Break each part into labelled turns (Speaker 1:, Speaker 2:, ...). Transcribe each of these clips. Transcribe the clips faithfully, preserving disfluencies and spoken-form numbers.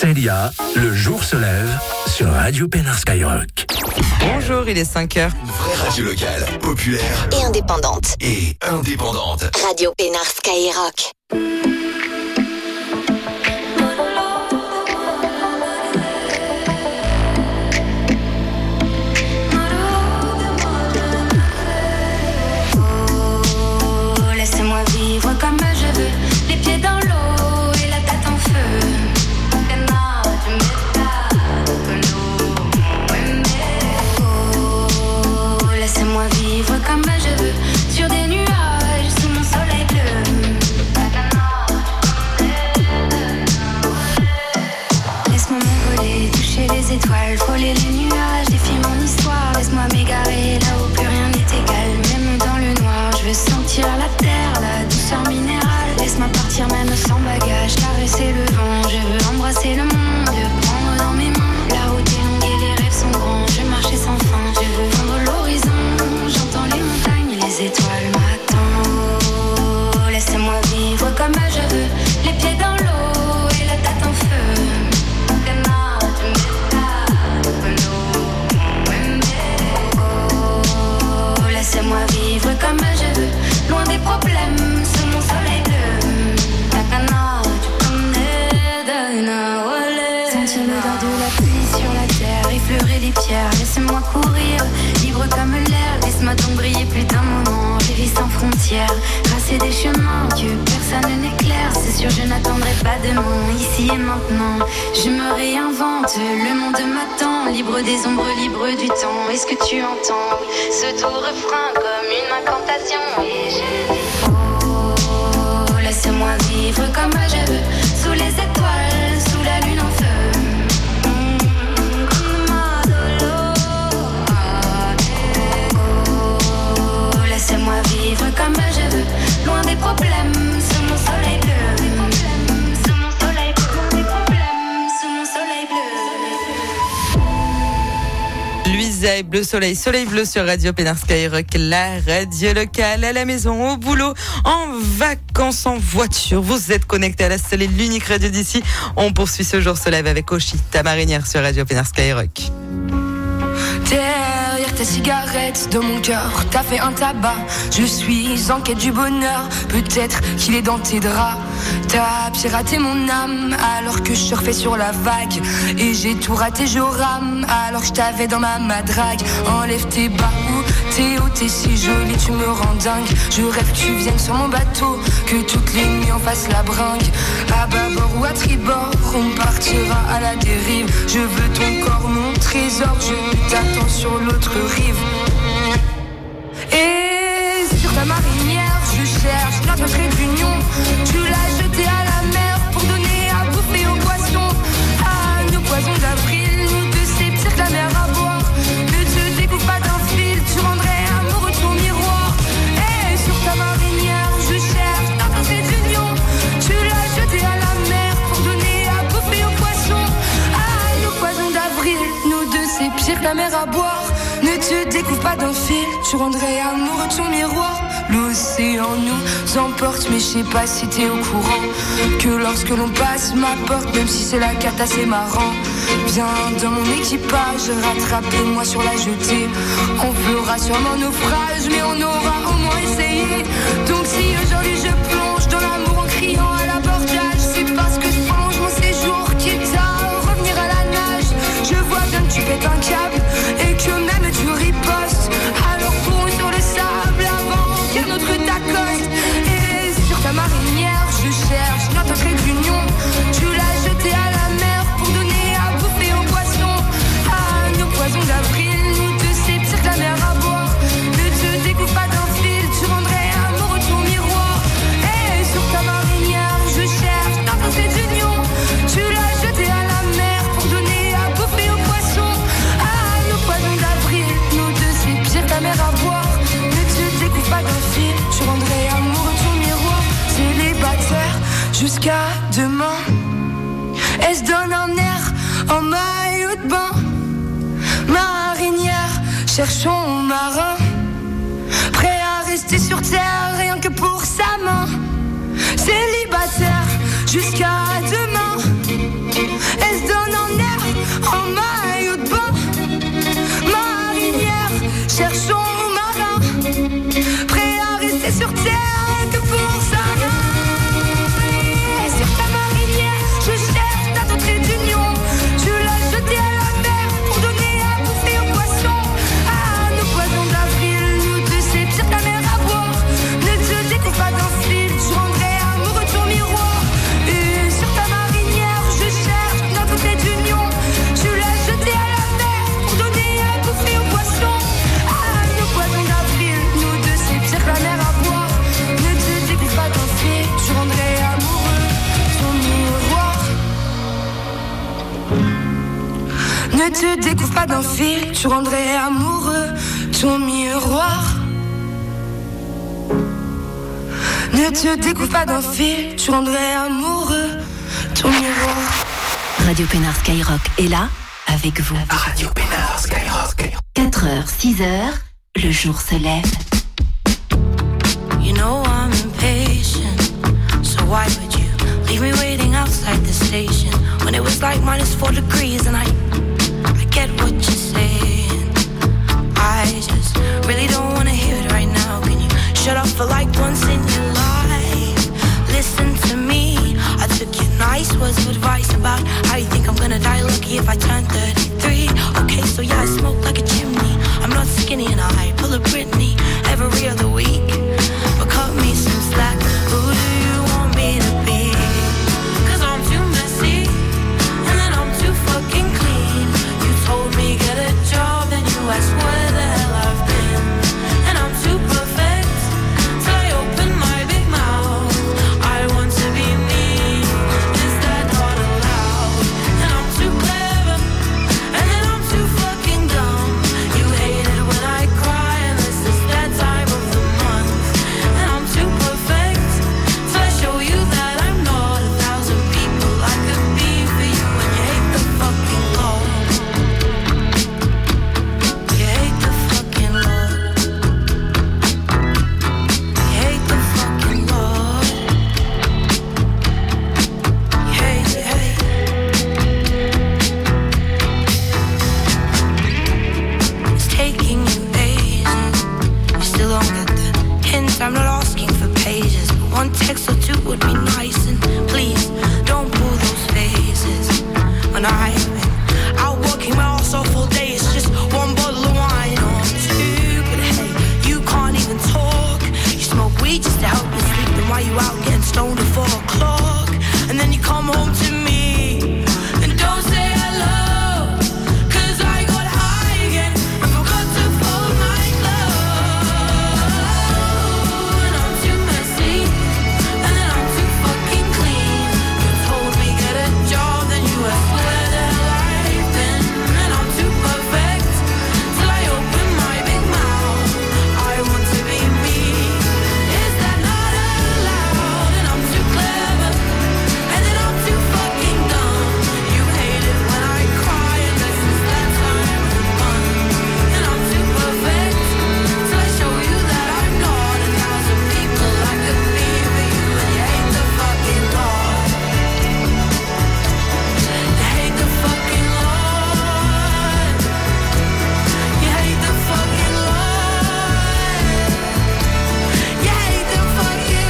Speaker 1: Célia, le jour se lève sur Radio Pénard Skyrock.
Speaker 2: Bonjour, il est cinq heures.
Speaker 3: Une vraie radio locale, populaire
Speaker 4: et indépendante.
Speaker 3: Et indépendante.
Speaker 4: Radio Pénard Skyrock.
Speaker 5: Oh, laissez-moi vivre comme je veux, les pieds dans l'eau et la tête en feu. Laissez-moi vivre comme je veux, sur des nuages, sous mon soleil bleu. Laisse-moi m'envoler, toucher les étoiles, frôler les nuages, défier mon histoire. Laisse-moi m'égarer là où plus rien n'est égal, même dans le noir. Je veux sentir la terre, la douceur minérale. Laisse-moi partir même sans bagage, caresser le vent. Je veux embrasser le monde, le prendre dans mes mains. La route est longue et les rêves sont grands, je veux marcher sans fin. Je veux vendre l'horizon. J'entends les montagnes, les étoiles m'attendent. Oh, laissez-moi vivre comme je veux, les pieds dans l'eau et la tête en feu. Oh, laissez-moi vivre comme je veux, loin des problèmes, sous mon soleil bleu. Sentir l'odeur de la pluie sur la terre, effleurer les pierres, laissez-moi courir, libre comme l'air, laisse-moi donc briller plus d'un moment, rêver sans frontières, tracer des chemins que personne n'éclaire, c'est sûr je n'attendrai pas demain, ici et maintenant, je me réinvente, le monde m'attend, libre des ombres, libre du temps, est-ce que tu entends, ce doux refrain comme une incantation, et je dis oh, laissez-moi vivre comme je veux, sous les étoiles, sous la lune en feu. Laissez-moi vivre comme je veux, loin des problèmes, sous mon soleil bleu. Sous mon soleil bleu, loin des problèmes, sous mon soleil bleu.
Speaker 2: Louisa et Bleu Soleil, Soleil Bleu sur Radio Pénard Skyrock, la radio locale, à la maison, au boulot, en vacances, en voiture. Vous êtes connectés à la seule et l'unique radio d'ici. On poursuit ce jour se lève avec Oshi, ta marinière sur Radio Pénard Skyrock.
Speaker 6: Derrière tes cigarettes, de mon cœur, t'as fait un tabac. Je suis en quête du bonheur, peut-être qu'il est dans tes draps. T'as piraté mon âme alors que je surfais sur la vague. Et j'ai tout raté, je rame alors que je t'avais dans ma madrague. Enlève tes bas ou t'es haut, t'es si jolie, tu me rends dingue. Je rêve que tu viennes sur mon bateau, que toutes les nuits on fasse la bringue. À bâbord ou à tribord, on partira à la dérive. Je veux ton corps, mon trésor, je t'attends sur l'autre rive. Et sur ta marinière, je cherche notre trait d'union. Tu l'as jeté à la mer pour donner à bouffer aux poissons. À nos poisons d'avril, nous deux c'est pire que la mer à boire. Ne te découpe pas d'un fil, tu rendrais amoureux ton miroir. Et sur ta marinière, je cherche notre trait d'union. Tu l'as jeté à la mer pour donner à bouffer aux poissons. À nos poisons d'avril, nous deux c'est pire que la mer à boire. Ne te découvre pas d'un fil, tu rendrais amoureux ton miroir. L'océan nous emporte, mais je sais pas si t'es au courant que lorsque l'on passe ma porte, même si c'est la cata, c'est marrant. Viens dans mon équipage, rattrape-moi sur la jetée. On fera sûrement naufrage, mais on aura au moins essayé. Donc si aujourd'hui je plonge dans l'amour en criant à l'abordage, c'est parce que je prolonge mon séjour, quitte à revenir à la nage. Je vois bien que tu pètes un câble et que même tu ripostes. Alors cours sur le sable avant qu'un autre t'accoste. Et sur ta marinière, je cherche notre trait d'union. Tu l'as jeté à la mer pour donner à bouffer aux poissons. À nos poisons d'avril, nous deux c'est pire que la mer à boire. Ne te découpe pas d'un fil, tu rendrais amoureux ton miroir. Et sur ta marinière, je cherche notre trait d'union. Tu l'as jeté à la mer pour donner à bouffer aux poissons. À nos poisons d'avril, nous deux c'est pire que la mer à boire. Ne te découpe pas d'un fil, tu rendrais amoureux ton miroir. Célibataire jusqu'à demain, elle se donne un air en maillot de bain. Marinière, cherchons marin, prêt à rester sur terre rien que pour sa main. Célibataire jusqu'à demain, elle Ne te découvre pas d'un fil, tu rendrais amoureux ton miroir. Ne te découvre pas d'un fil, tu rendrais amoureux ton miroir.
Speaker 7: Radio Pénard Skyrock est là avec vous.
Speaker 1: Radio Pénard Skyrock.
Speaker 7: quatre heures, six heures, le jour se lève.
Speaker 6: You know I'm impatient, so why would you leave me waiting outside the station when it was like minus four degrees and I, I get what you're saying. I just really don't wanna hear it right now. Can you shut up for like once in your life? Listen to me. I took your nice words of advice about how you think I'm gonna die lucky if I turn thirty-three. Okay, so yeah, I smoke like a chimney. I'm not skinny and I pull a Britney every other week. But cut me some slack. Who do you want me to be? Cause I'm too messy and then I'm too fucking clean. You told me get a job, then you asked where the hell I've been. And I'm too perfect till I open my big mouth. I want to be me. Is that not allowed? And I'm too clever and then I'm too fucking dumb. You hate it when I cry and this is that time of the month. And I'm too perfect till I show you that I'm not a thousand people I could be for you. And you hate the fucking law. You hate the fucking law. You hate the fucking law. You hate, you hate. It's taking you ages. You still don't get the hint. I'm not asking for pages, but one text or two would be nice. And please don't pull those faces. When I've been out working my ass off all day, it's just one bottle of wine or two. But hey, you can't even talk. You smoke weed just to help you sleep. Then why you out getting stoned at four o'clock? And then you come home to me and don't say hello. Cause I got high again and forgot to fold my clothes. And I'm too messy and then I'm too fucking clean. You told me get a job, then you asked where the hell I've been. And I'm too perfect till I open my big mouth. I want to be me. Is that not allowed? And I'm too clever and then I'm too fucking dumb. You hate it when I cry and this is that time of the month. And I'm too perfect till I show you that I'm not a thousand people I could be for you. And you hate the fucking law. You hate the fucking law. You hate the fucking law. You hate the fucking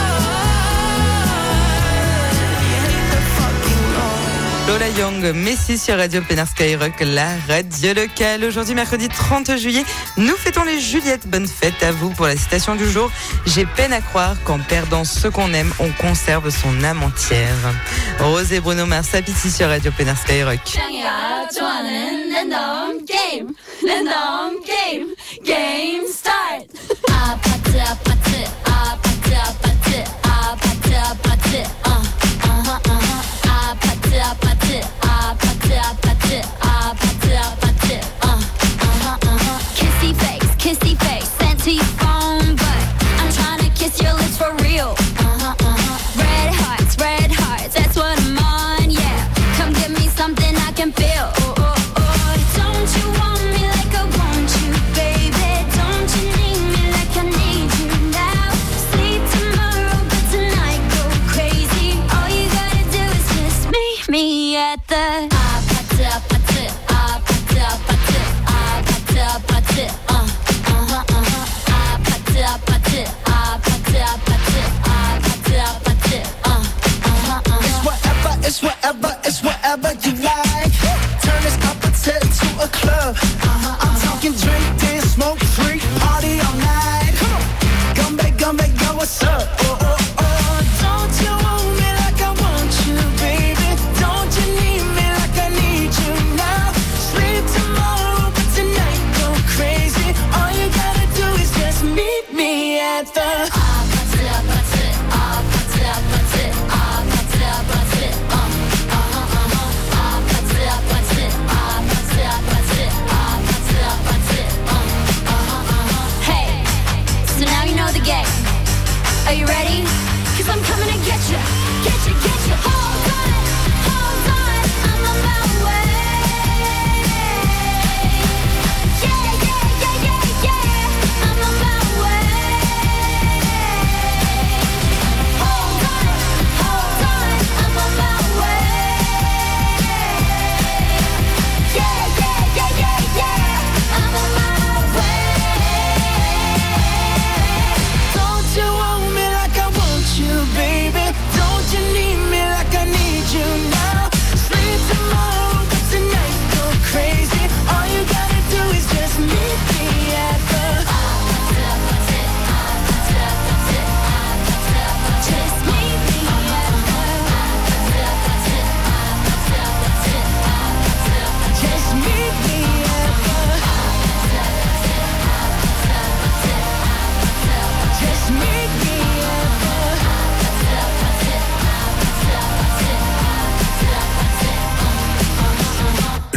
Speaker 6: law. You hate the fucking law.
Speaker 2: Lola Young, Messi sur Radio Pénard Skyrock, la radio locale. Aujourd'hui, mercredi trente juillet, nous fêtons les Juliettes. Bonne fête à vous pour la citation du jour. J'ai peine à croire qu'en perdant ce qu'on aime, on conserve son âme entière. Rose et Bruno Mars, Sapiti sur Radio Pénard Skyrock.
Speaker 8: 짱이가 좋아하는 랜덤 게임 랜덤 게임 게임 스타트 아파트 아파트 아파트 아파트 아파트 아파트 어 어허 어허 아파트 아파트 아파트 아파트 아파트 아파트 어 어허 어허 Kissy face kissy face sent to your phone but I'm trying to kiss your lips for real uh-huh uh-huh red hearts red hearts that's what I'm on yeah come give me something I can feel oh, oh, oh. Don't you want me like I want you baby don't you need me like I need you now sleep tomorrow but tonight go crazy all you gotta do is just meet me at the 아파트 아파트 아파트 아파트 아파트 아파트 어 어허 어허 아파트 아파트 아파트 아파트 아파트 아파트 어 어허 어허
Speaker 9: It's whatever, it's whatever, it's whatever you like. Turn this up until to a club. I'm talking drink, dance, smoke, freak, party all night. Come on, come back, come back, yo, what's up? Oh, oh, oh. Don't you want me like I want you, baby? Don't you need me like I need you now? Sleep tomorrow, but tonight go crazy. All you gotta do is just meet me at the
Speaker 8: 아파트 아파트 아파트 아파트 아파트 아파트 어 어허 어허 아파트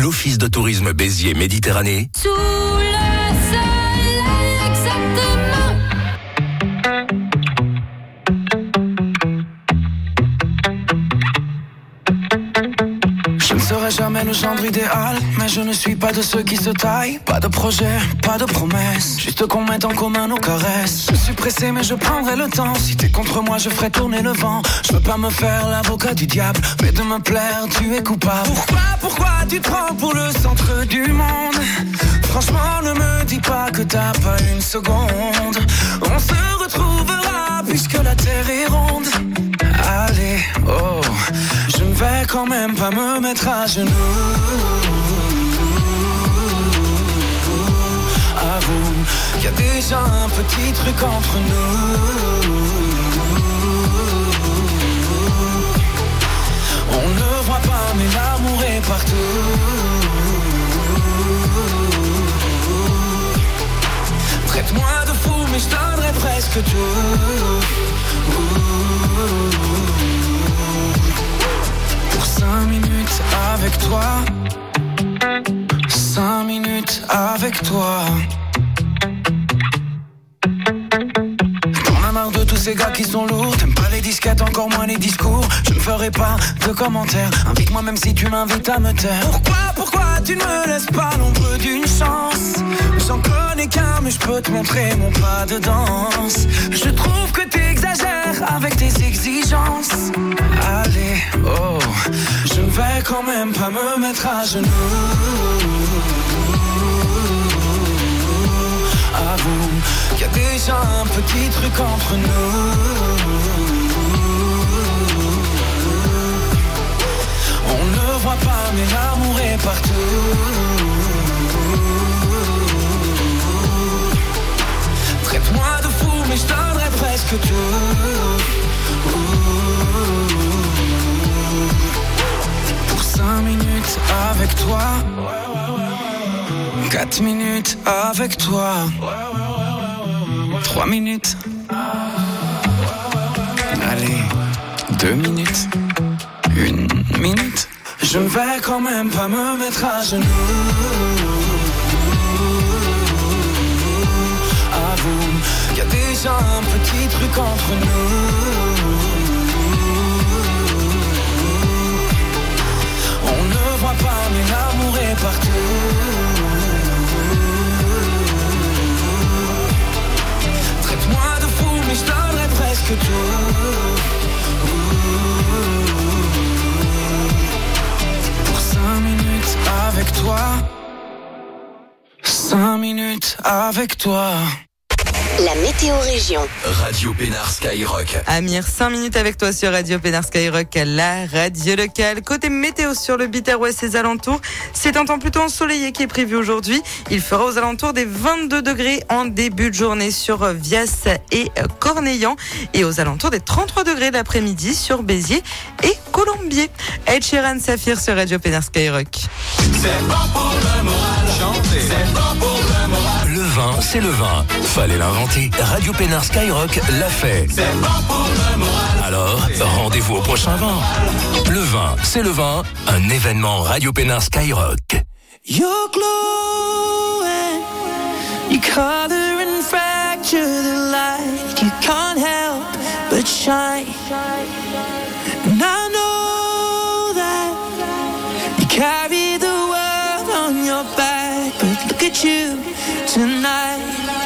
Speaker 1: l'Office de tourisme Béziers Méditerranée.
Speaker 8: Sous le soleil, exactement.
Speaker 9: Je ne serai jamais le gendre idéal, mais je ne suis pas de ceux qui se taillent. Pas de projet, pas de promesses, juste qu'on mette en commun nos caresses. Je suis pressé mais je prendrai le temps. Si t'es contre moi je ferai tourner le vent. Je veux pas me faire l'avocat du diable, mais de me plaire tu es coupable. Pourquoi, pourquoi tu te prends pour le centre du monde? Franchement ne me dis pas que t'as pas une seconde. On se retrouvera puisque la terre est ronde. Allez, oh, je ne vais quand même pas me mettre à genoux. Avoue qu'il y a déjà un petit truc entre nous. On ne voit pas mais l'amour est partout. Traite-moi de fou mais je donnerai presque tout. Pour cinq minutes avec toi, cinq minutes avec toi. T'en as marre de tous ces gars qui sont lourds. T'aimes pas les disquettes, encore moins les discours. Je ne ferai pas de commentaires. Invite-moi même si tu m'invites à me taire. Pourquoi, pourquoi tu ne me laisses pas l'ombre d'une chance? J'en connais qu'un mais je peux te montrer mon pas de danse. Je trouve que t'exagères avec tes exigences. Allez, oh, je ne vais quand même pas me mettre à genoux. Avoue qu'il y a déjà un petit truc entre nous. On ne voit pas mais l'amour est partout. Traite-moi de fou mais je donnerai presque tout. Pour cinq minutes avec toi, quatre minutes avec toi, trois minutes. Allez, deux minutes, une minute. Je ne vais quand même pas me mettre à genoux. Avoue qu'il y a déjà un petit truc entre nous. On ne voit pas mais l'amour est partout. Traite-moi de fou mais je donnerai presque tout. Pour cinq minutes avec toi, cinq minutes avec toi.
Speaker 4: La météo région.
Speaker 3: Radio Pénard Skyrock.
Speaker 2: Amir, cinq minutes avec toi sur Radio Pénard Skyrock, la radio locale. Côté météo sur le Biterrois et ses alentours, c'est un temps plutôt ensoleillé qui est prévu aujourd'hui. Il fera aux alentours des vingt-deux degrés en début de journée sur Vias et Cornellan et aux alentours des trente-trois degrés l'après-midi sur Béziers et Colombier. Ed Sheeran Saphir sur Radio Pénard Skyrock.
Speaker 3: C'est bon pour le moral, chanter. C'est bon pour le moral.
Speaker 1: Le vin, c'est le vin. Fallait l'inventer. Radio Pénard Skyrock l'a fait.
Speaker 3: C'est bon pour le moral.
Speaker 1: Alors, rendez-vous au prochain vin. Le vin, c'est le vin. Un événement Radio Pénard Skyrock.
Speaker 9: You're glowing, you color and fracture the light. You can't help but shine. And I know that you carry the world on your back, but look at you tonight.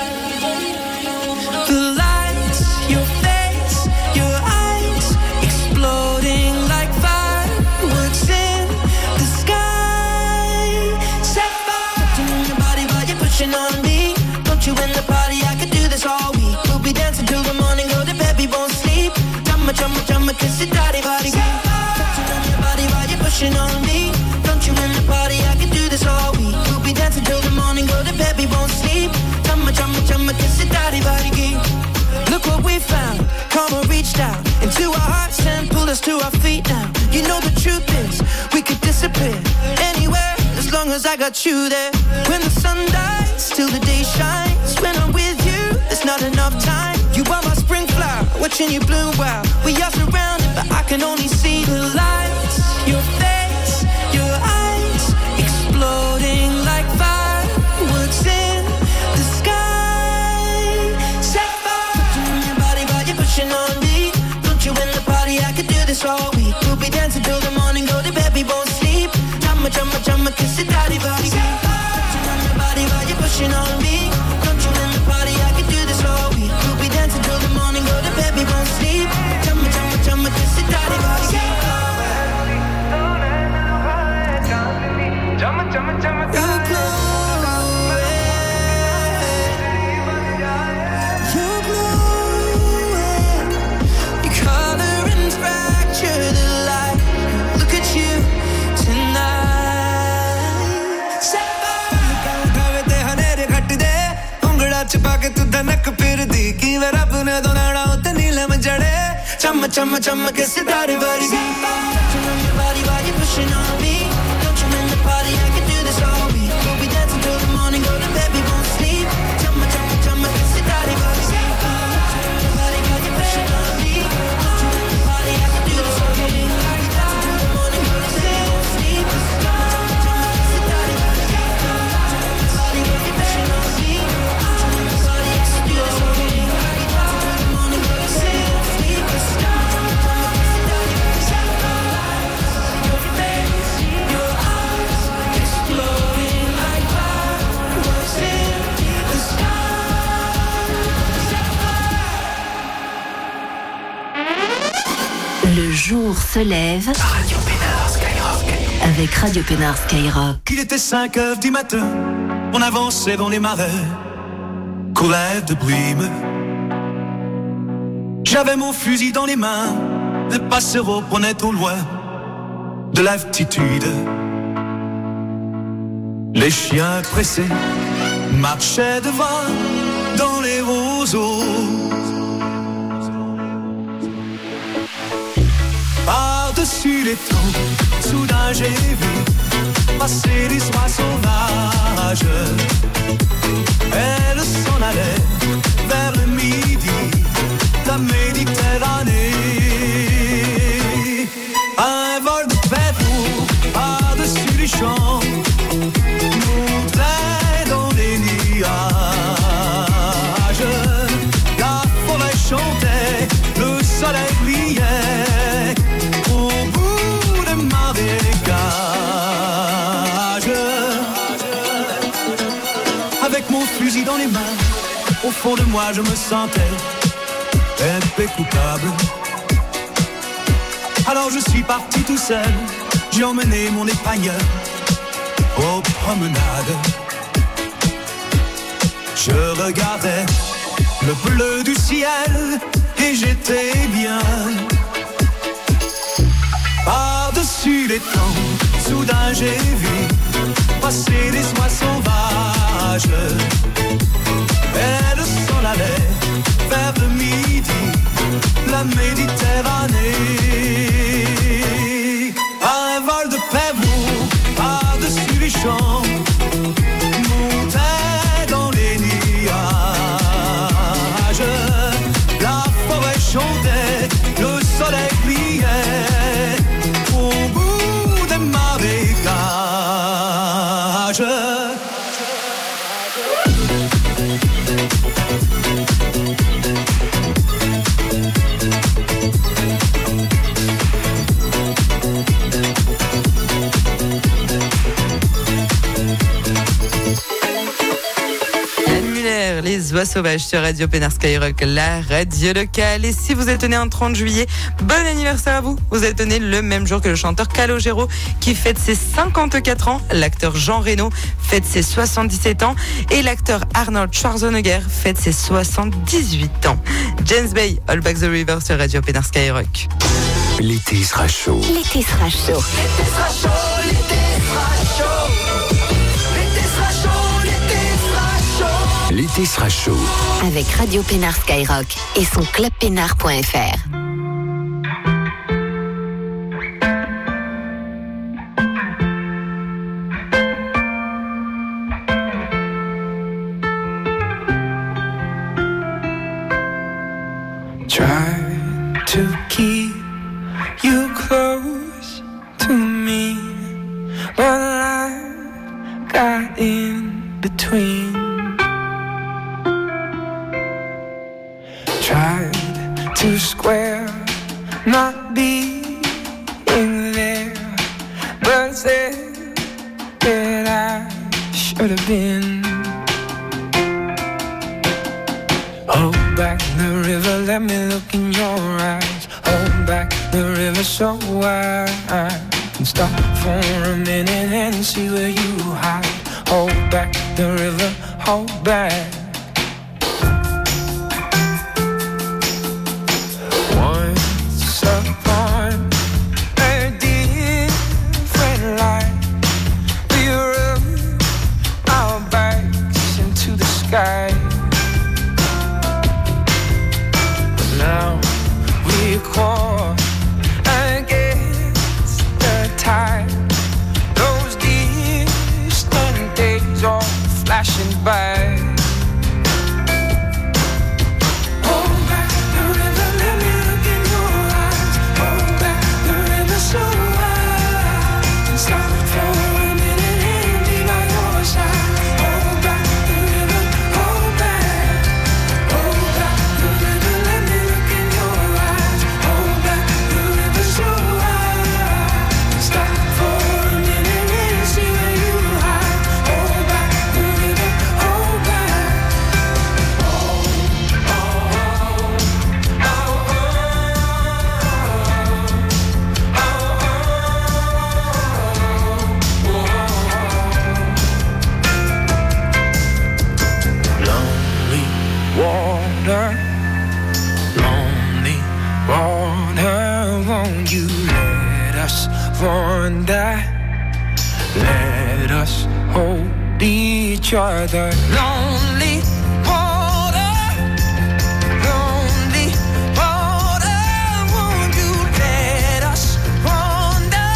Speaker 9: The lights, your face, your eyes, exploding like fireworks in the sky. Set fire to your body while you're pushing on me. Don't you in the party, I could do this all week. We'll be dancing till the morning, go to bed, we won't sleep. Drumma, drumma, drumma, kiss it, daddy, body. Touching on your body while you're pushing on me. Don't you in the party, I could do this all week. We'll be dancing till the morning, go to bed, we won't sleep. Drumma, drumma, drumma, kiss it, daddy, body. Look what we found, karma reached out into our hearts and pulled us to our feet now. You know the truth is, we could disappear anywhere as long as I got you there. When the sun dies, till the day shines. When I'm with you, there's not enough time. You are my spring flower, watching you bloom wild. We are surrounded, but I can only see the lights. Your face, your eyes, explode. this all week. We'll be dancing till the morning, go to bed, we won't sleep. Chumma, chumma, chumma, kiss it, daddy, body. Touching on your body while you're pushing on me. Don't you let me party, I can do this all week. We'll be dancing till the morning, go to bed, we won't sleep. Chumma, chumma, chumma, kiss it, daddy, body. Chumma, chumma, chumma, you're glowing. You're glowing. Your color and fracture the light. Look at you tonight. Gawe te hanere ghat de ungda chpa ke tu dhanak phirdi ki var apne donana utte neelam jade cham cham cham ke sitare vargi touching on your body while you're pushing on me. Don't you end the party, I can do this all week. We'll be dancing till the morning, go to bed, we won't sleep. Cham cham cham ke sitare vargi touching on your body while you're pushing on me. Don't you end the party, I can do this all week. We'll be dancing till the morning, go to bed, we won't sleep. Cham cham cham ke sitare vargi touching on your body while you're pushing on me. Don't you end the party, I can do this all week. We'll be dancing till the morning, go to bed, we won't sleep. Cham cham cham ke sitare vargi your face, your eyes, exploding like fireworks in the sky.
Speaker 7: Le jour se lève
Speaker 1: Radio Pénard Skyrock.
Speaker 7: avec Radio Pénard Skyrock.
Speaker 10: Il était cinq heures du matin, on avançait dans les marais, coulait de brume. J'avais mon fusil dans les mains, les passereaux prenaient au loin de l'altitude. Les chiens pressés marchaient devant dans les roseaux. Par-dessus les troncs, soudain j'ai vu passer des soies sauvages. Elles s'en allaient vers le midi, la Méditerranée. Un vol de pèlerins par-dessus les champs montait dans les nuages. La forêt chantait, le soleil brillait au bout des marécages. Avec mon fusil dans les mains, au fond de moi je me sentais un peu coupable. Alors je suis parti tout seul, j'ai emmené mon épagneur aux promenades. Je regardais le bleu du ciel et j'étais bien. Par-dessus les temps, soudain j'ai vu passer des soies sauvages. Elles s'en allaient vers le midi, la Méditerranée. Un vol de pèlerins par-dessus les champs montait dans les nuages. La forêt chantait, le soleil brillait au bout des marécages.
Speaker 2: Les oies sauvages sur Radio Pénard Skyrock, la radio locale. Et si vous êtes né un trente juillet, bon anniversaire à vous. Vous êtes né le même jour que le chanteur Calogero qui fête ses cinquante-quatre ans, l'acteur Jean Reno fête ses soixante-dix-sept ans et l'acteur Arnold Schwarzenegger fête ses soixante-dix-huit ans. James Bay, All Back the River sur Radio Pénard Skyrock.
Speaker 1: L'été sera chaud.
Speaker 7: L'été sera chaud.
Speaker 9: L'été sera chaud, l'été sera chaud. L'été sera chaud, l'été sera chaud.
Speaker 1: L'été sera chaud.
Speaker 7: Avec Radio Pénard Skyrock et son club pénard point f r.
Speaker 9: Try to keep you close to me, but life got in between. Tried to square, not be
Speaker 11: should have been. Hold back the river, let me look in your eyes. Hold back the river so wide. And stop for a minute and see where you hide. Hold back the river, hold back. Once upon a different life, we rode our backs into the sky. But now we're caught against the tide. Those distant days are flashing by. Lonely water, won't you let us wander? Let us hold each other. Lonely water, lonely water, won't you let us wander?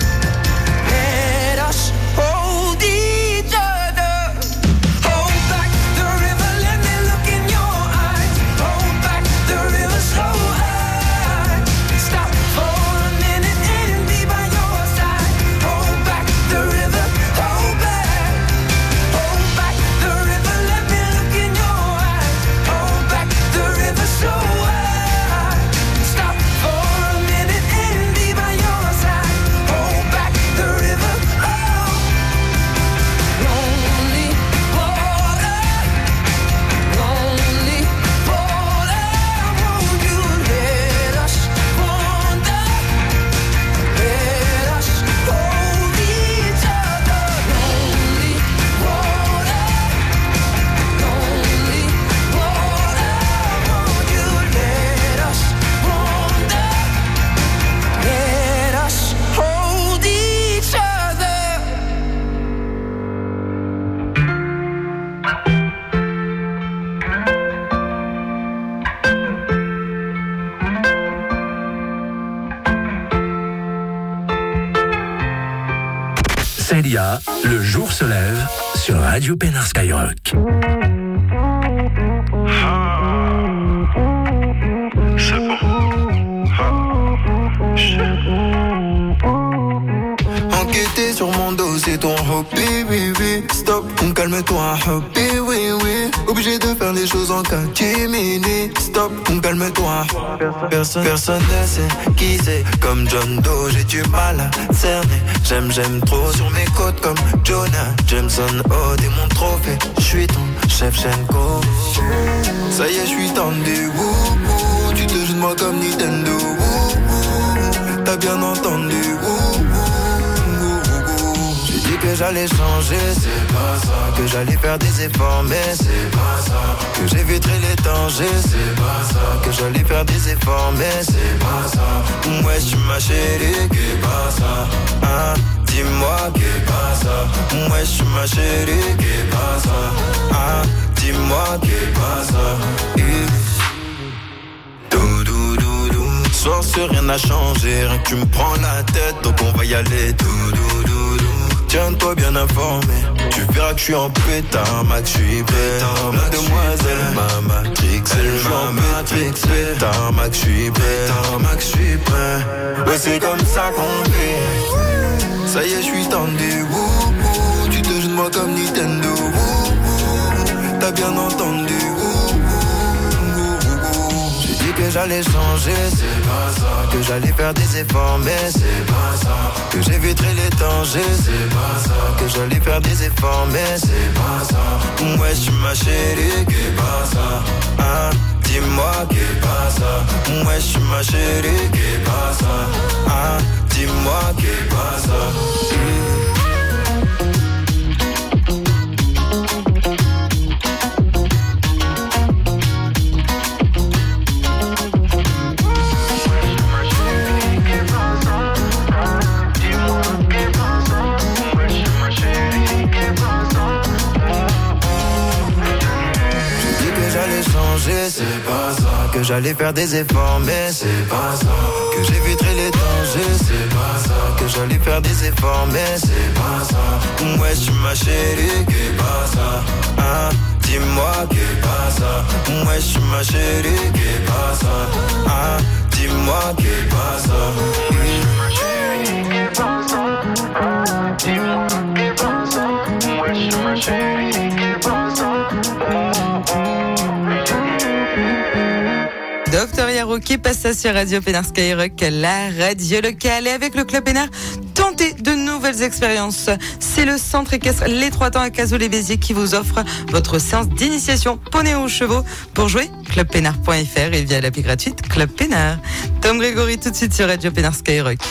Speaker 11: Let us hold each other. Hold back the river, let me look in your eyes. Hold back the river so high. Stop for a minute and be by your side. Hold back the river, hold back. Hold back the river, let me look in your eyes. Hold back the river so high. Stop for a minute and be by your side. Hold back the river, oh. Lonely water, lonely water, won't you let us wander? Let us hold each other. Lonely water, lonely water, won't you let us wander? Let us hold each other.
Speaker 1: Célia, le jour se lève sur Radio Pénard Skyrock.
Speaker 12: Enquêter sur mon dos, c'est ton hobby, oui, oui. Stop, calme-toi, hobby, oui, oui. Obligé de faire les choses en catimini. Stop, calme-toi. Personne, personne ne sait qui c'est. Comme John Doe, j'ai du mal à cerner. J'aime, j'aime trop sur mes côtes comme Jonah Jameson. Oh, t'es mon trophée. J'suis ton Shevchenko. Ça y est, j'suis tendu. Wouh, wouh. Tu te joues de moi comme Nintendo. Wouh, wouh. T'as bien entendu. Wouh, que j'allais changer, c'est pas ça. Que j'allais faire des efforts, mais c'est pas ça. Que j'éviterai les dangers, c'est pas ça. Que j'allais faire des efforts, mais c'est pas ça. Ouais, tu ma chérie, qu'est pas ça. Hein, dis-moi, qu'est pas ça. Ouais, tu ma chérie, qu'est pas ça. Hein, dis-moi, qu'est pas ça. Et... Dou, dou, dou, dou. Soir, c'est rien n'a changé, rien que tu me prends la tête, donc on va y aller. Dou, dou, dou, dou. Tiens-toi bien informé, tu verras que je suis en pétard, Max, je suis prêt. Mademoiselle, ma matrix, elle m'a matrix, pétard, Max, je suis prêt. Max, je suis prêt. Ouais, c'est comme ça qu'on fait. Ça y est, je suis tendu. Wouh, wouh. Tu te joues de moi comme Nintendo. Wouh, wouh. T'as bien entendu. Wouh, wouh, wouh, wouh. J'ai dit que j'allais changer, c'est pas ça. Que j'allais faire des efforts, mais c'est pas ça. Que j'éviterais les dangers, c'est pas ça. Que j'allais faire des efforts, mais c'est pas ça. Ouais, tu ma chérie, qu'est pas ça. Hein, dis-moi qu'est pas ça. Ouais, tu ma chérie, qu'est pas ça. Hein, dis-moi qu'est pas ça. C'est pas ça. Que j'allais faire des efforts, mais c'est pas ça. Que j'éviterais les dangers, c'est pas ça. Que j'allais faire des efforts, mais c'est pas ça. Ouais, tu ma chérie, qu'est pas ça. Hein, dis-moi qu'est pas ça. Ouais, tu ma chérie, qu'est pas ça. Hein, dis-moi qu'est pas ça. Ma chérie, qu'est pas ça. Hein, dis-moi qu'est pas ça. Ouais, tu ma chérie, qu'est pas ça.
Speaker 2: Docteur Yaro qui passe ça sur Radio Pénard Skyrock, la radio locale. Et avec le Club Pénard, tentez de nouvelles expériences. C'est le centre équestre Les Trois Temps à Cazaux-les-Béziers qui vous offre votre séance d'initiation poney aux chevaux. Pour jouer, club pénard point f r et via l'appli gratuite Club Pénard. Tom Grégory tout de suite sur Radio Pénard Skyrock.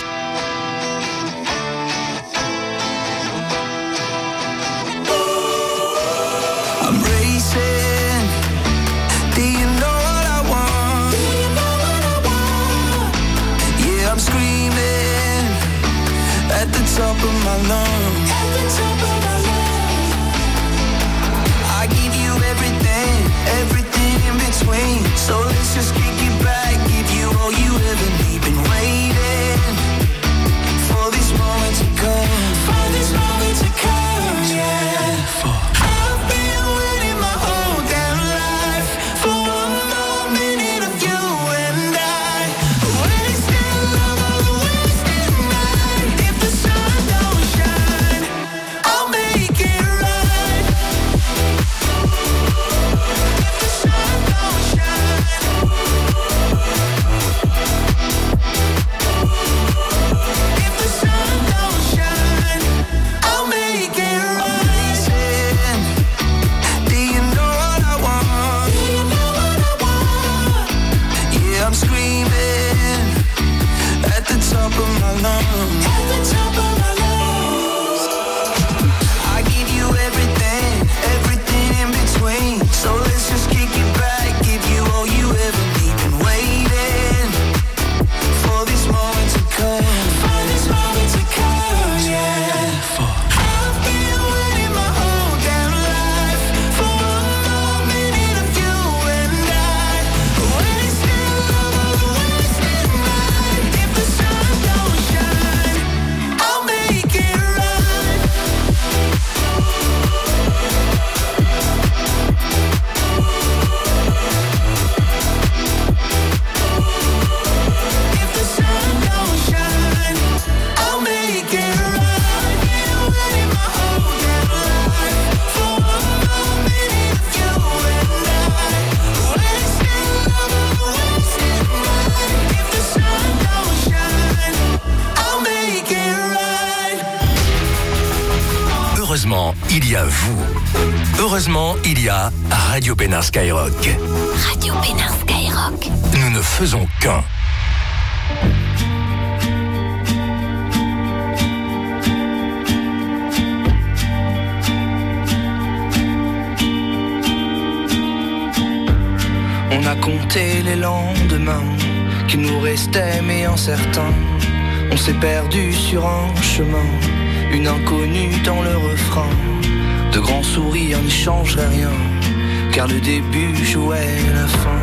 Speaker 9: Top of my lungs. At the top of my lungs. I give you everything, everything in between. So let's just kick it back, give you all you ever need. Been waiting for this moment to come, for this moment to come, yeah. For I've been waiting my whole damn life for one more minute of you and I. Wasting love all the wasted night. If the sun don't shine, I'll make it right. If the sun don't shine, if the sun don't shine, I'll make it right. Do you know what I want? Do you know what I want? Yeah, I'm screaming at the top of my lungs. At the top of my lungs. I give you everything, everything in between. So let's just kick it back, give you all you ever need. Been waiting for this moment to come, for this moment to come, yeah. For I've been waiting my whole damn life for one more minute of you and I. Wasting love all the wasted night. If the sun don't shine, I'll make it right. If the sun don't shine, I'll make it right. Been waiting my whole damn life for one more minute of you and I. Wasting love all the wasted night. If the sun don't shine, I'll make it right.
Speaker 1: Heureusement, il y a vous. Heureusement, il y a Radio Pénard Skyrock.
Speaker 7: Radio Pénard Skyrock.
Speaker 1: Nous ne faisons qu'un.
Speaker 13: On a compté les lendemains qui nous restaient mais incertains. On s'est perdu sur un chemin, une inconnue dans le refrain. De grands sourires n'y changeraient rien, car le début jouait la fin.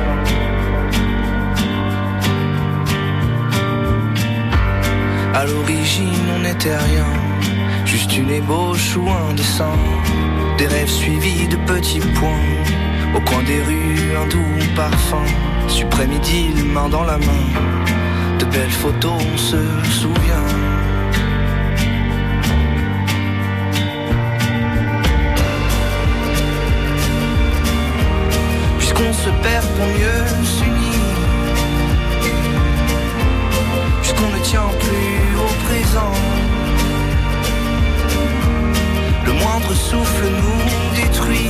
Speaker 13: À l'origine on n'était rien, juste une ébauche ou un dessin. Des rêves suivis de petits points, au coin des rues un doux parfum. Suprême idylle, main dans la main, de belles photos on se souvient. Puisqu'on se perd pour mieux s'unir, souffle nous détruit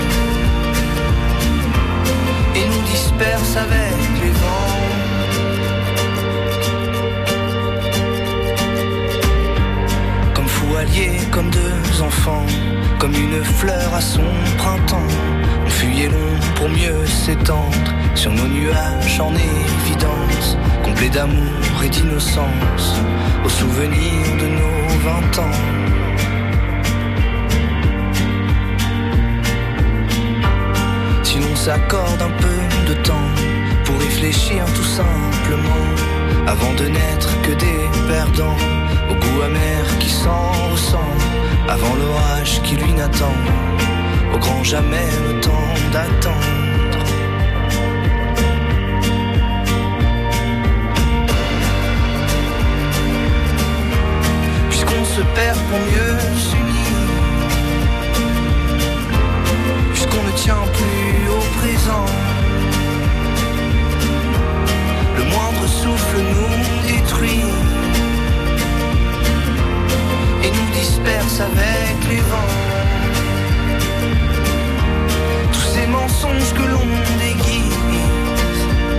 Speaker 13: et nous disperse avec les vents. Comme fou alliés, comme deux enfants, comme une fleur à son printemps, on fuyait long pour mieux s'étendre sur nos nuages en évidence, complet d'amour et d'innocence, au souvenir de nos vingt ans. Si l'on s'accorde un peu de temps pour réfléchir tout simplement, avant de n'être que des perdants, au goût amer qui s'en ressent, avant l'orage qui lui n'attend, au grand jamais le temps d'attendre. Puisqu'on se perd pour mieux s'unir, puisqu'on ne tient plus au présent, le moindre souffle nous détruit et nous disperse avec les vents. Tous ces mensonges que l'on déguise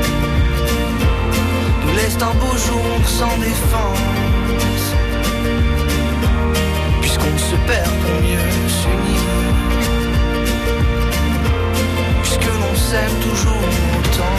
Speaker 13: nous laissent un beau jour sans défense, puisqu'on se perd pour mieux s'unir, puisque l'on s'aime toujours autant.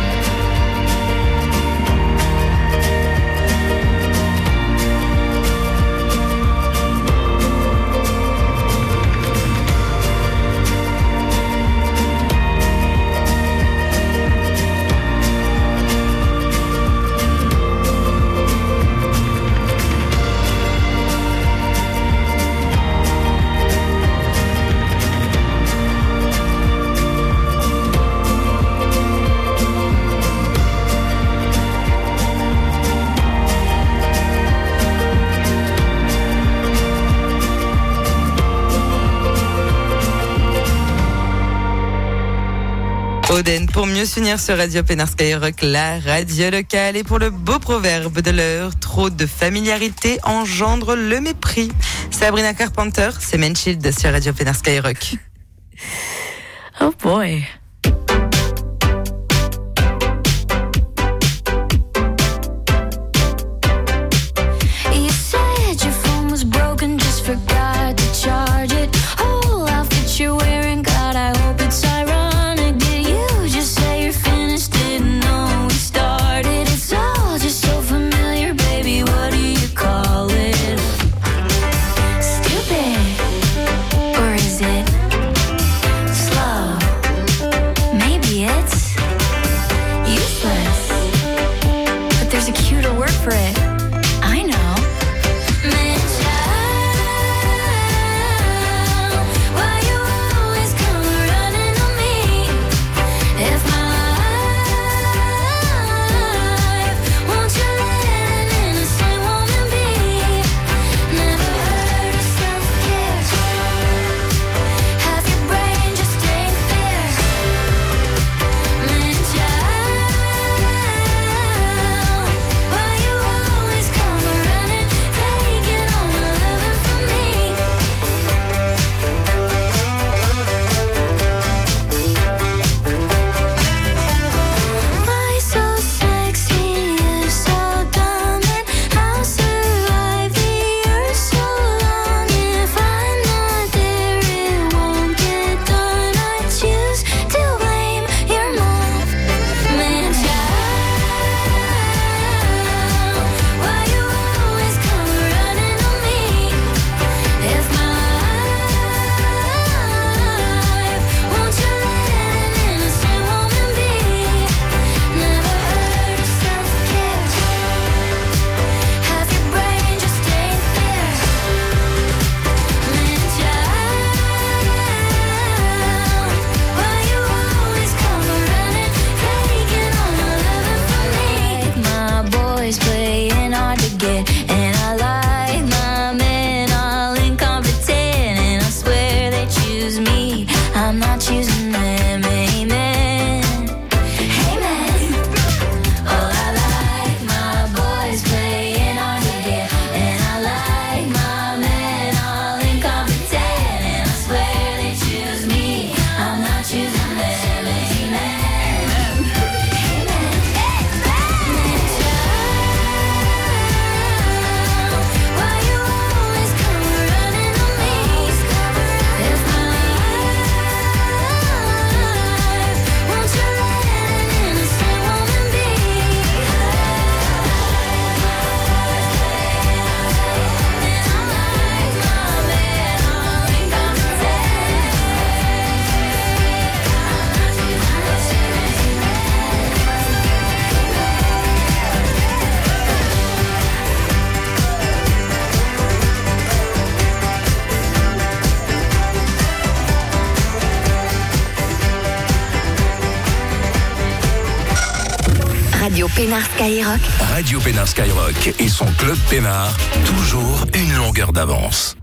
Speaker 2: Oden pour mieux s'unir sur Radio Pénard Skyrock, la radio locale. Et pour le beau proverbe de l'heure, trop de familiarité engendre le mépris. Sabrina Carpenter, c'est Manshield sur Radio Pénard Skyrock.
Speaker 14: Oh boy.
Speaker 5: You said your phone was broken, just forgot to charge it. Whole outfit you're wearing, God, I hope it's ironic. Stupid, or is it slow?
Speaker 7: Pénard Skyrock.
Speaker 1: Radio Pénard Skyrock et son club Pénard, toujours une longueur d'avance.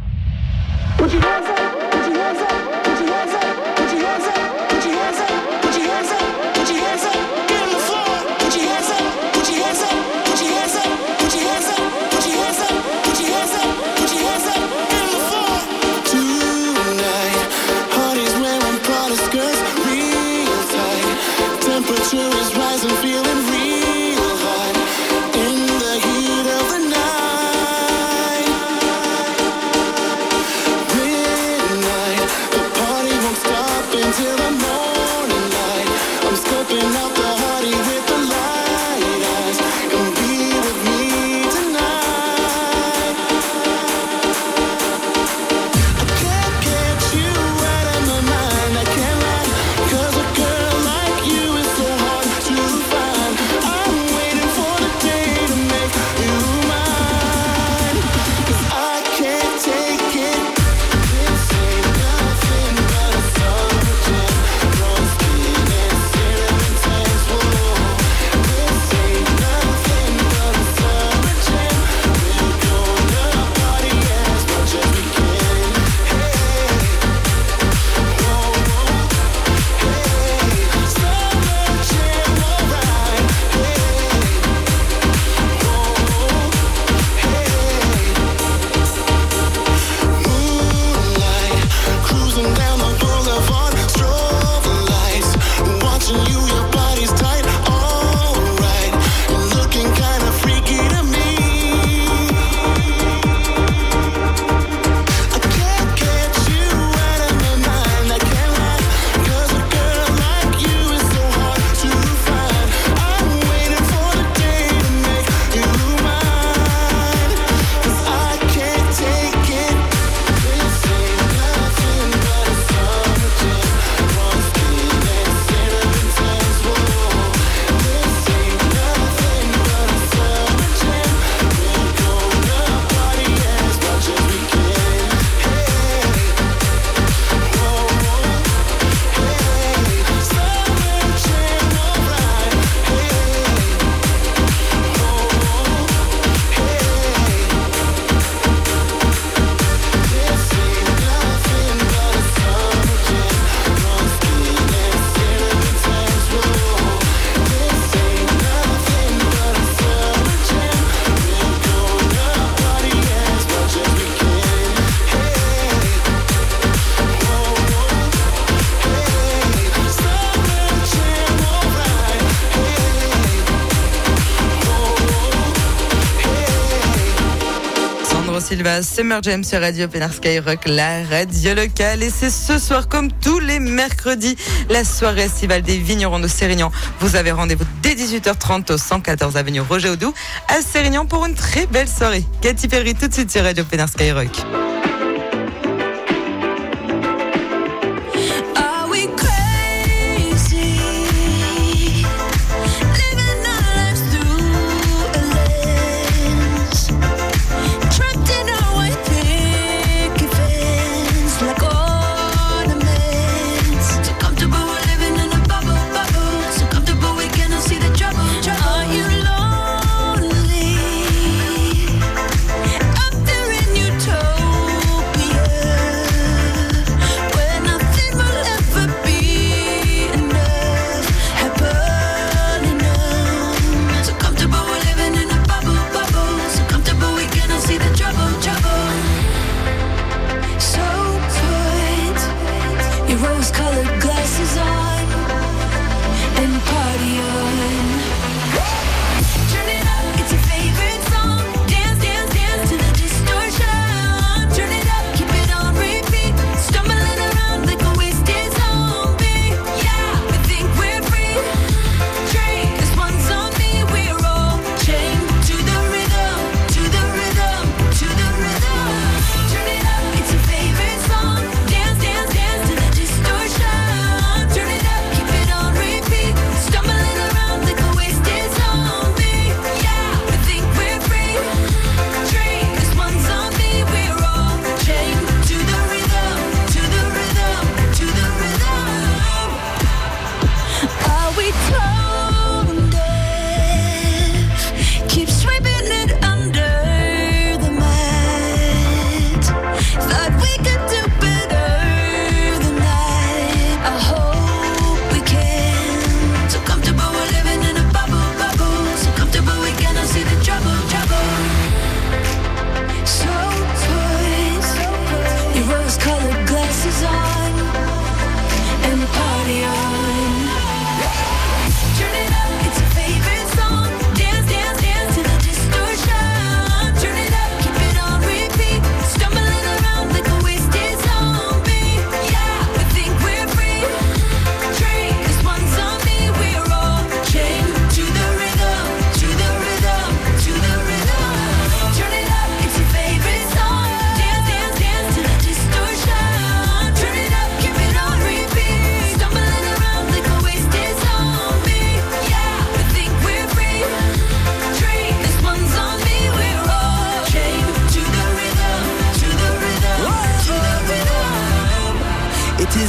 Speaker 2: Silva, Summer Jam sur Radio Pénard Skyrock, la radio locale. Et c'est ce soir, comme tous les mercredis, la soirée estivale des vignerons de Sérignan. Vous avez rendez-vous dès dix-huit heures trente au cent quatorze avenue Roger Audou à Sérignan pour une très belle soirée. Katy Perry tout de suite sur Radio Pénard Skyrock.
Speaker 15: Up there in your toes.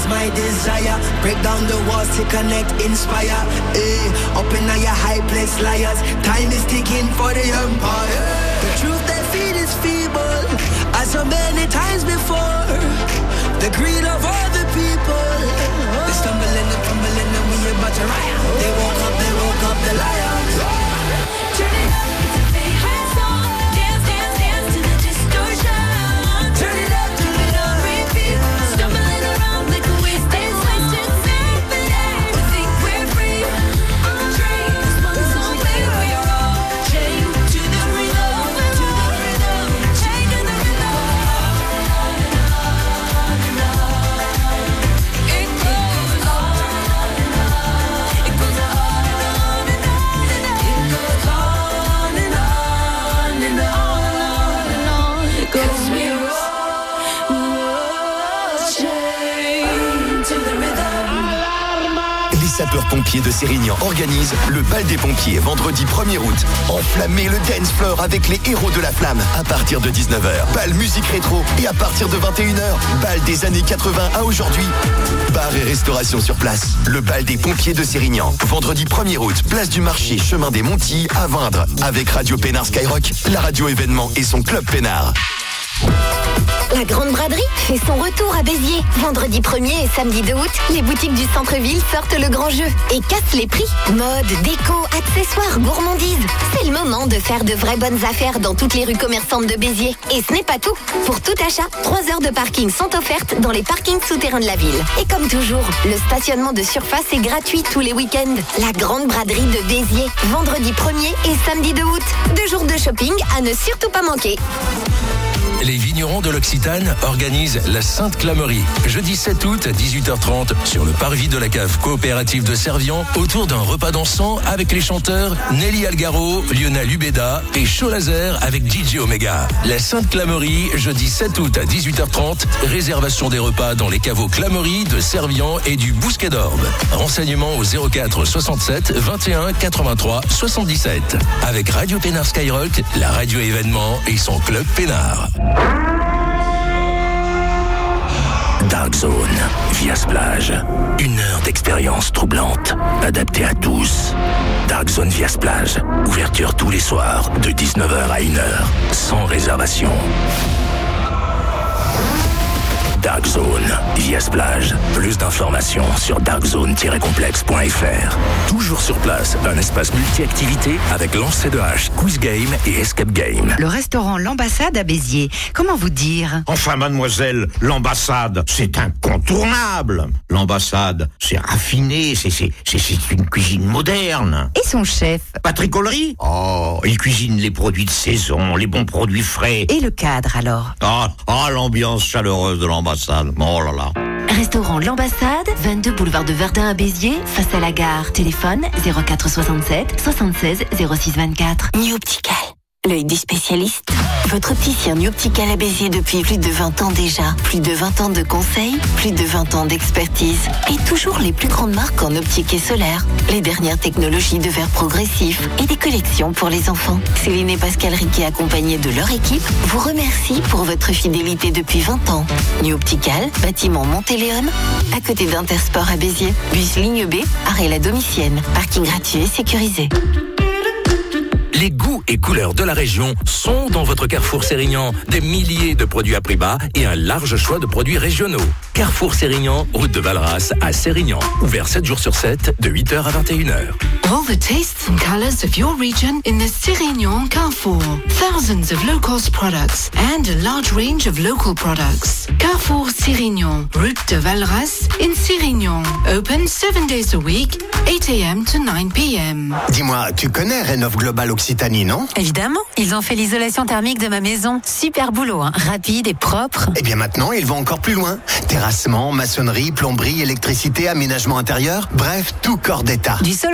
Speaker 9: my desire. Break down the walls to connect, inspire. Eh, up in your high place, liars. Time is ticking for the empire. The truth they feed is feeble, as so many times before. The greed of all the people. They stumbling and tumbling and we about to riot. They woke up, they woke up the lions.
Speaker 6: Turn it up, it's a favorite song. Dance, dance, dance to the distortion. Turn it up, turn it up, repeat. Stumbling around like a wasted, wasted symphony. We think we're free. Dream this one song where we're all chained to the rhythm, to the rhythm, chained to the rhythm. On and on and on. It goes on and on. It goes on and on and on and on. It goes on and on and on and on. It goes we're all chained to the rhythm.
Speaker 1: Les sapeurs-pompiers de Sérignan organisent le bal des pompiers vendredi premier août. Enflammez le dance floor avec les héros de la flamme. À partir de dix-neuf heures, bal musique rétro. Et à partir de vingt et une heures, bal des années quatre-vingts à aujourd'hui. Bar et restauration sur place. Le bal des pompiers de Sérignan. Vendredi premier août, place du marché, chemin des Montilles à Vindre. Avec Radio Pénard Skyrock, la radio événement et son club Pénard.
Speaker 7: La Grande Braderie fait son retour à Béziers. Vendredi premier et samedi deux août, les boutiques du centre-ville sortent le grand jeu et cassent les prix. Mode, déco, accessoires, gourmandises. C'est le moment de faire de vraies bonnes affaires dans toutes les rues commerçantes de Béziers. Et ce n'est pas tout. Pour tout achat, trois heures de parking sont offertes dans les parkings souterrains de la ville. Et comme toujours, le stationnement de surface est gratuit tous les week-ends. La Grande Braderie de Béziers, vendredi premier et samedi deux août. Deux jours de shopping à ne surtout pas manquer.
Speaker 1: Les vignerons de l'Occitane organisent la Sainte Clamerie. Jeudi sept août à dix-huit heures trente sur le parvis de la cave coopérative de Servian autour d'un repas dansant avec les chanteurs Nelly Algaro, Lionel Ubeda et Show Laser avec D J Omega. La Sainte Clamerie, jeudi sept août à dix-huit heures trente. Réservation des repas dans les caveaux Clamerie de Servian et du Bousquet d'Orbe. Renseignements au zéro quatre soixante-sept vingt et un quatre-vingt-trois soixante-dix-sept. Avec Radio Pénard Skyrock, la radio événement et son club Pénard. Dark Zone, via Splage. Une heure d'expérience troublante, adaptée à tous. Dark Zone via Splage. Ouverture tous les soirs, de dix-neuf heures à une heure, sans réservation. Dark Zone, via Splage. Plus d'informations sur dark zone tiret complexe point f r. Toujours sur place, un espace multi-activité avec lancer de hache, quiz game et escape game.
Speaker 15: Le restaurant L'Ambassade à Béziers. Comment vous dire?
Speaker 16: Enfin, mademoiselle, l'ambassade, c'est incontournable. L'ambassade, c'est raffiné, c'est, c'est, c'est, c'est une cuisine moderne.
Speaker 15: Et son chef?
Speaker 16: Patrick Ollery? Oh, il cuisine les produits de saison, les bons produits frais.
Speaker 15: Et le cadre alors?
Speaker 16: Ah, ah l'ambiance chaleureuse de l'ambassade. Oh là là.
Speaker 17: Restaurant L'Ambassade, vingt-deux boulevard de Verdun à Béziers, face à la gare. Téléphone zéro quatre soixante-sept soixante-seize zéro six vingt-quatre.
Speaker 7: New Optical, l'œil des spécialistes. Votre opticien New Optical à Béziers depuis plus de vingt ans déjà. Plus de vingt ans de conseils, plus de vingt ans d'expertise. Et toujours les plus grandes marques en optique et solaire. Les dernières technologies de verre progressif et des collections pour les enfants. Céline et Pascal Riquet, accompagnés de leur équipe, vous remercient pour votre fidélité depuis vingt ans. New Optical, bâtiment Montéléon, à côté d'Intersport à Béziers. Bus ligne B, arrêt la Domitienne. Parking gratuit et sécurisé.
Speaker 1: Les goûts et couleurs de la région sont dans votre Carrefour Sérignan. Des milliers de produits à prix bas et un large choix de produits régionaux. Carrefour Sérignan, route de Valras à Sérignan. Ouvert sept jours sur sept, de huit heures à vingt et une heures.
Speaker 18: All the tastes and colors of your region in the Sérignan Carrefour. Thousands of low-cost products and a large range of local products. Carrefour Sérignan, route de Valras in Sérignan. Open seven days a week, eight a m to nine p m.
Speaker 19: Dis-moi, tu connais Rénov Global Occitanie, non?
Speaker 20: Évidemment, ils ont fait l'isolation thermique de ma maison. Super boulot, hein. Rapide et propre.
Speaker 19: Et bien maintenant, ils vont encore plus loin. Terrassement, maçonnerie, plomberie, électricité, aménagement intérieur, bref, tout corps d'état.
Speaker 20: Du sol au plafond,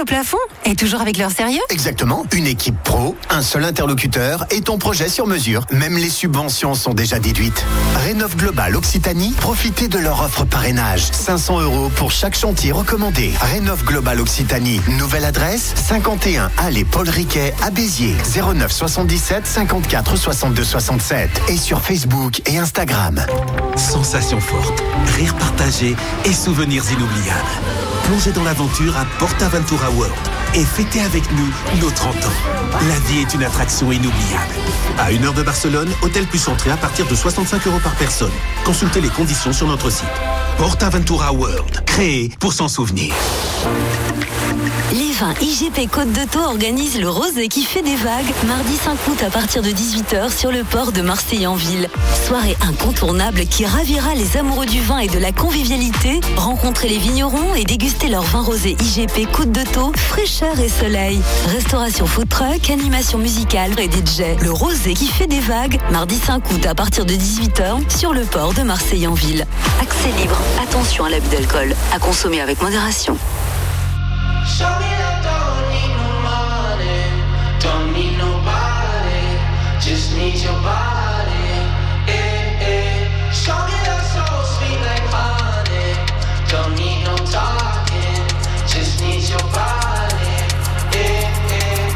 Speaker 20: Et toujours avec leur sérieux?
Speaker 19: Exactement, une équipe pro, un seul interlocuteur et ton projet sur mesure. Même les subventions sont déjà déduites. Rénov Global Occitanie, profitez de leur offre parrainage. cinq cents euros pour chaque chantier recommandé. Rénov Global Occitanie, nouvelle adresse, cinquante et un allée Paul Riquet à Béziers, zéro neuf soixante-dix-sept cinquante-quatre soixante-deux soixante-sept et sur Facebook et Instagram.
Speaker 21: Sensations fortes, rires partagés et souvenirs inoubliables. Plongez dans l'aventure à PortAventura World et fêtez avec nous nos trente ans. La vie est une attraction inoubliable. À une heure de Barcelone, hôtel plus entrée à partir de soixante-cinq euros par personne. Consultez les conditions sur notre site. PortAventura World, créé pour s'en souvenir.
Speaker 17: Les vins I G P Côte de Thau organisent le Rosé qui fait des vagues mardi cinq août à partir de dix-huit heures sur le port de Marseille-en-Ville. Soirée incontournable qui ravira les amoureux du vin et de la convivialité. Rencontrez les vignerons et dégustez leur vin rosé I G P Côte de Thau, fraîcheur et soleil. Restauration food truck, animation musicale et D J. Le Rosé qui fait des vagues mardi cinq août à partir de dix-huit heures sur le port de Marseille-en-Ville. Accès libre. Attention à l'abus d'alcool. À consommer avec modération.
Speaker 11: Show me that don't need no money, don't need nobody, just need your body. Eh, eh. Show me that soul sweet like honey, don't need no talking, just need your body. Eh, eh.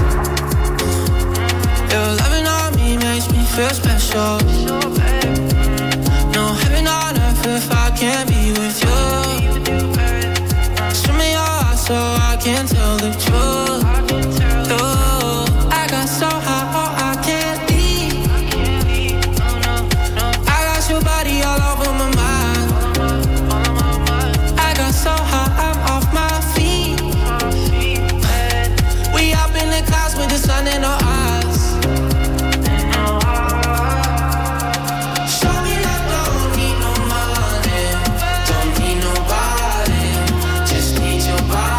Speaker 11: Your loving on me makes me feel special. No heaven on earth if I can't be with you. So I can tell the truth. Oh, I got so high, oh, I can't leave. I got your body all over my mind. I got so high, I'm off my feet. We up in the clouds with the sun in our eyes. Show me that don't need no money, don't need nobody, just need your body.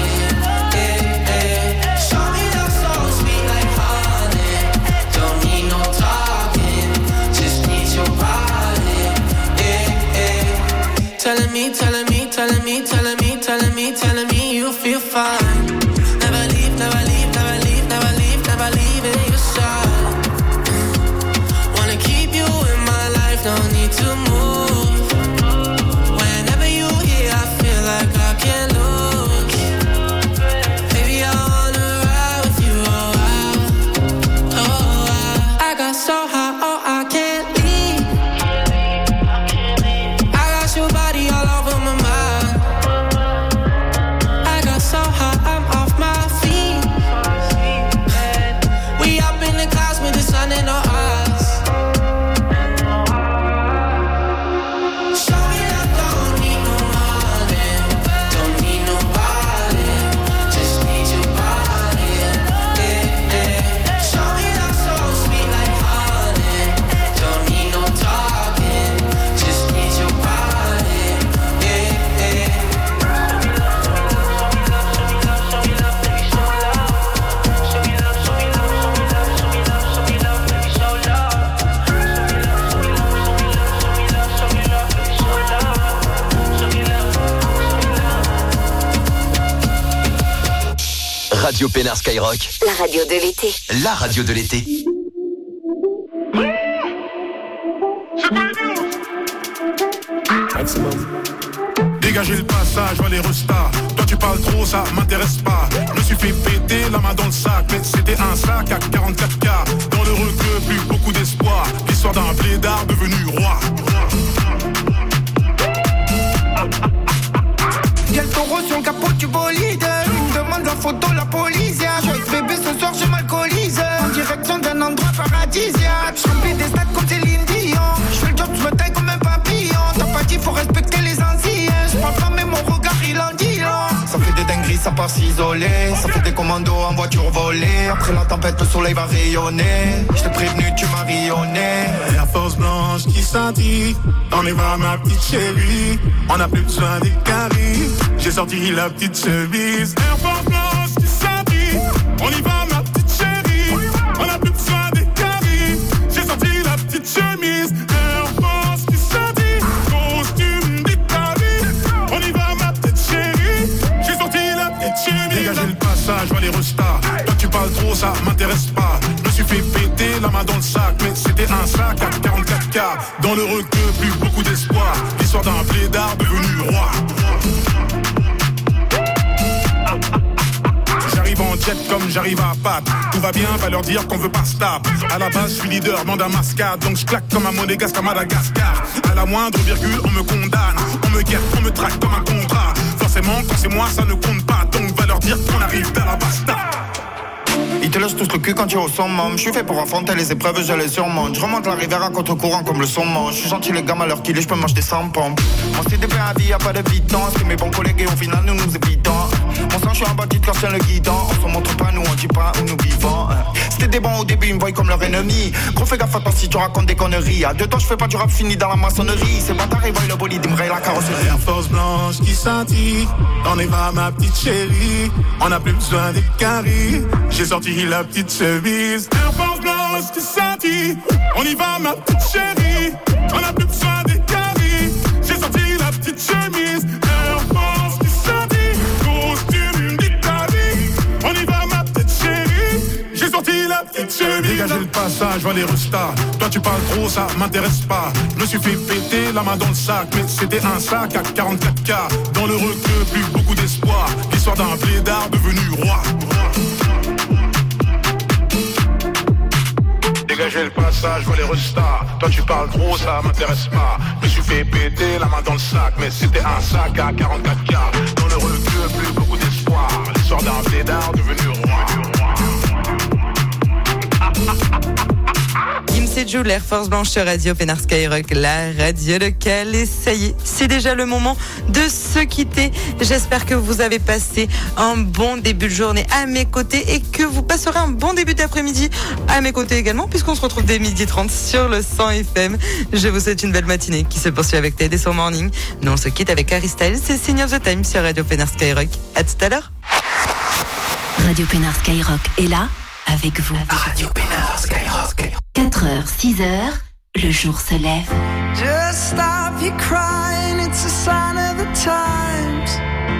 Speaker 11: Telling me, telling me, telling me, telling me, telling me, telling me you feel fine. Never leave, never leave, never leave, never leave, never leave in your side. Wanna keep you in my life, don't need to move. Whenever you here, I feel like I can't lose. Baby, I wanna ride with you, oh I, oh I. I got so high, oh I can't leave. I got your body all over my mind. I got so high, I'm off my feet. We up in the clouds with the sun in our eyes. Show me that don't need no money, don't need nobody, just need your body. Eh, eh. Show me that soul sweet like honey, don't need no talking, just need your body. Eh, eh.
Speaker 1: Radio Pénard Skyrock,
Speaker 7: La radio de l'été.
Speaker 1: la radio de l'été.
Speaker 22: Dégagez le passage, va les restas. Toi tu parles trop, ça m'intéresse pas. Je me suis fait péter la main dans le sac, mais c'était un sac à quarante-quatre K. Dans le recueil, plus beaucoup d'espoir. L'histoire d'un blédard devenu roi.
Speaker 6: Y'a le taureau sur le capot du bolide. Il me demande la photo, la police. Je suis avec bébé ce soir, je m'alcoolise. En direction d'un endroit paradisiaque. Je remplis des stades comme Céline Dion. Je fais le job, je me taille comme un papillon. T'as pas dit, faut respecter les anciens. Je parle pas, mais mon regard il en dit long. Ça fait des dingueries, ça part s'isoler. Ça fait des commandos en voiture volée. Après la tempête, le soleil va rayonner. Je t'ai prévenu, tu m'as rayonné.
Speaker 22: La force blanche qui scintille. On y va ma petite chérie. On a plus besoin des caries. J'ai sorti la petite chemise. Air Force blanche qui scintille. On y va ma petite chérie. On a plus besoin des caries. J'ai sorti la petite chemise. Air Force qui scintille. Costume d'Italie. On y va ma petite chérie. J'ai sorti la petite chemise. Dégagez le pas. ça m'intéresse pas. Je me suis fait péter la main dans le sac, mais c'était un sac à quarante-quatre K. Dans le requeu, plus beaucoup d'espoir. L'histoire d'un blédard devenu roi. J'arrive en jet comme j'arrive à Pat. Tout va bien, va leur dire qu'on veut pas stop. À la base, je suis leader, bande à mascade. Donc je claque comme un monégasque à Madagascar. À la moindre virgule, on me condamne. On me guette, on me traque comme un contrat. Forcément, quand c'est moi, ça ne compte pas. Donc va leur dire qu'on arrive à la basta.
Speaker 12: Ils te lâchent tous le cul quand tu es au summum. Je suis fait pour affronter les épreuves, je les surmonte. Je remonte la rivière à contre-courant comme le saumon. Je suis gentil les gammes à l'heure qu'il est, je peux m'acheter sans pompe. On s'est dépeint à vie, y'a pas de bidon. C'est mes bons collègues et au final nous nous évitons. Mon sang, je suis un bandit quand je tiens le guidon. On se montre pas, nous on dit pas où nous vivons. C'était des bons au début, ils me voient comme leur ennemi. Gros fais gaffe à toi si tu racontes des conneries. À deux temps je fais pas du rap fini dans la maçonnerie. C'est bâtard, ils voient le bolide, ils me rayent la carrosserie.
Speaker 22: Air Force blanche qui scintille. On y va ma petite chérie. On a plus besoin des caries. J'ai sorti la petite chemise. Air Force blanche qui scintille. On y va ma petite chérie. On a plus besoin des caries. J'ai sorti la petite chemise. Air Force qui scintille. Costume d'Italie. On y va ma petite chérie. J'ai sorti la petite chemise. Dégagez le passage, va les restas. Toi tu parles trop, ça m'intéresse pas. Je me suis fait péter la main dans le sac, mais c'était un sac à quarante-quatre K. Dans le requeu, plus beaucoup d'espoir. L'histoire d'un blédard devenu roi. Dégagez le passage, vois les restas. Toi tu parles trop, ça m'intéresse pas. Je me suis fait péter la main dans le sac, mais c'était un sac à quarante-quatre K. Dans le requeu, plus beaucoup d'espoir. L'histoire d'un blédard devenu roi.
Speaker 2: C'est Jules, l'Air Force blanche sur Radio Pénard Skyrock, la radio locale. Et ça y est, c'est déjà le moment de se quitter. J'espère que vous avez passé un bon début de journée à mes côtés et que vous passerez un bon début d'après-midi à mes côtés également, puisqu'on se retrouve dès midi trente sur le cent F M. Je vous souhaite une belle matinée qui se poursuit avec Ted et son morning. Nous, on se quitte avec Harry Styles, c'est Sign of the Time sur Radio Pénard Skyrock. À tout à l'heure.
Speaker 17: Radio Pénard Skyrock est là avec vous.
Speaker 21: Radio Pénard Skyrock.
Speaker 17: quatre heures, six heures, le jour se lève.
Speaker 11: Just stop your crying, it's a sign of the times.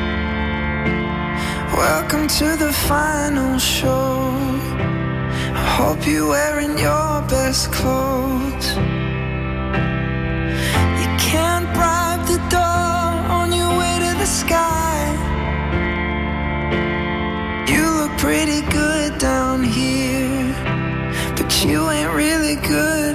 Speaker 11: Welcome to the final show. I hope you're wearing your best clothes. You can't bribe the door on your way to the sky. You look pretty good down here, but you ain't really good.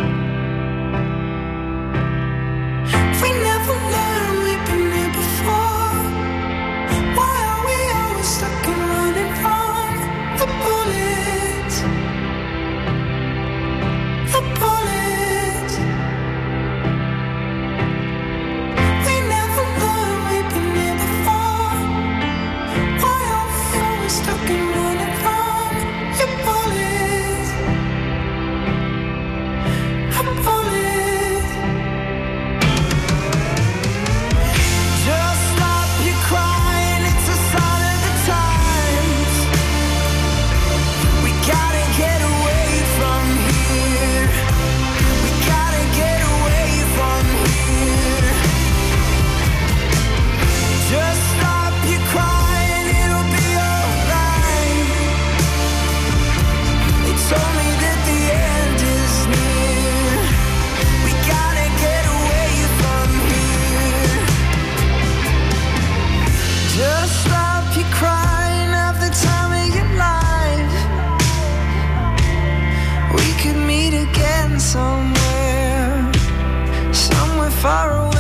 Speaker 11: We never learned, we've been here before. Why are we always stuck and running from the bullets? The bullets. We never learned, we've been here before. Why are we always stuck and running from your bullets? Your bullets. Just stop your crying, it's a sign of the times. We gotta get away from here. We gotta get away from here. Just stop your crying, it'll be alright. They told me that the end is near. We gotta get away from here. Just stop your crying, have the time of your life. We could meet again somewhere, somewhere far away.